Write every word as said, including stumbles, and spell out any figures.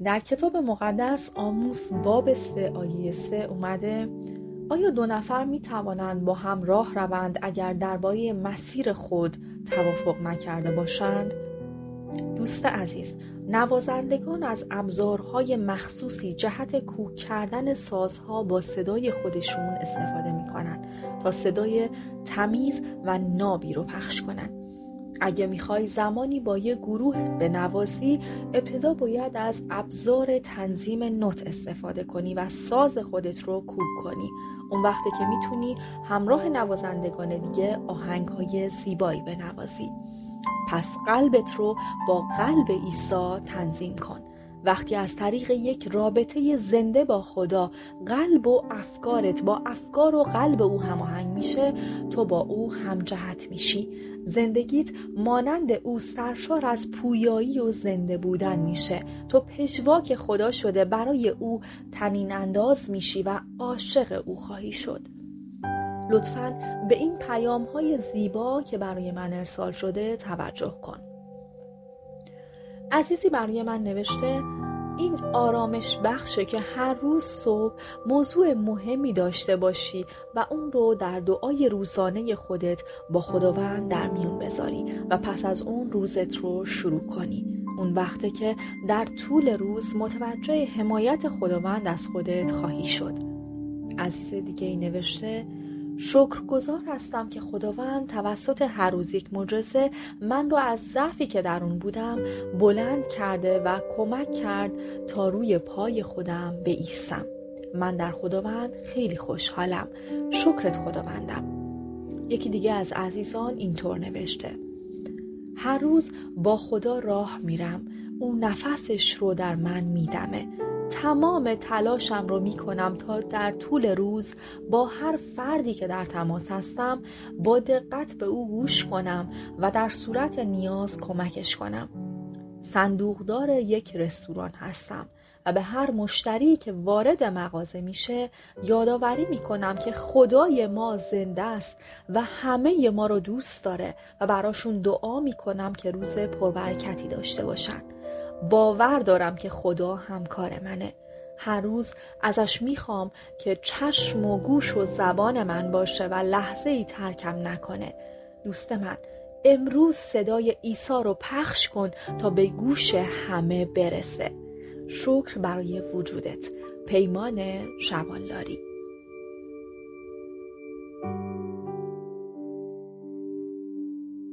در کتاب مقدس آموس باب سه آیه سه اومده: آیا دو نفر می توانند با هم راه روند اگر درباره مسیر خود توافق نکرده باشند؟ دوست عزیز، نوازندگان از ابزارهای مخصوصی جهت کوک کردن سازها با صدای خودشون استفاده می کنند تا صدای تمیز و نابی رو پخش کنند. اگه میخوای زمانی با یه گروه بنوازی، ابتدا باید از ابزار تنظیم نوت استفاده کنی و ساز خودت رو کوک کنی. اون وقته که میتونی همراه نوازندگان دیگه آهنگ‌های زیبایی بنوازی. پس قلبت رو با قلب عیسی تنظیم کن. وقتی از طریق یک رابطه زنده با خدا قلب و افکارت با افکار و قلب او هماهنگ میشه، تو با او همجهت میشی. زندگیت مانند او سرشار از پویایی و زنده بودن میشه. تو پژواک خدا شده برای او طنین انداز میشی و عاشق او خواهی شد. لطفاً به این پیام‌های زیبا که برای من ارسال شده توجه کن. عزیزی برای من نوشته: این آرامش بخشه که هر روز صبح موضوع مهمی داشته باشی و اون رو در دعای روزانه خودت با خداوند در میون بذاری و پس از اون روزت رو شروع کنی. اون وقته که در طول روز متوجه حمایت خداوند از خودت خواهی شد. عزیز دیگه ای نوشته: شکرگزار هستم که خداوند توسط هر روز یک معجزه من رو از ضعفی که در اون بودم بلند کرده و کمک کرد تا روی پای خودم بایستم. من در خداوند خیلی خوشحالم. شکرت خداوندم. یکی دیگه از عزیزان اینطور نوشته: هر روز با خدا راه میرم. اون نفسش رو در من میدمه. تمام تلاشم رو میکنم تا در طول روز با هر فردی که در تماس هستم با دقت به او گوش کنم و در صورت نیاز کمکش کنم. صندوقدار یک رستوران هستم و به هر مشتری که وارد مغازه میشه یادآوری میکنم که خدای ما زنده است و همه ما رو دوست داره و براشون دعا میکنم که روز پربرکتی داشته باشن. باور دارم که خدا همکار منه. هر روز ازش میخوام که چشم و گوش و زبان من باشه و لحظه ای ترکم نکنه. دوست من، امروز صدای عیسی رو پخش کن تا به گوش همه برسه. شکر برای وجودت. پیمان شبانلاری.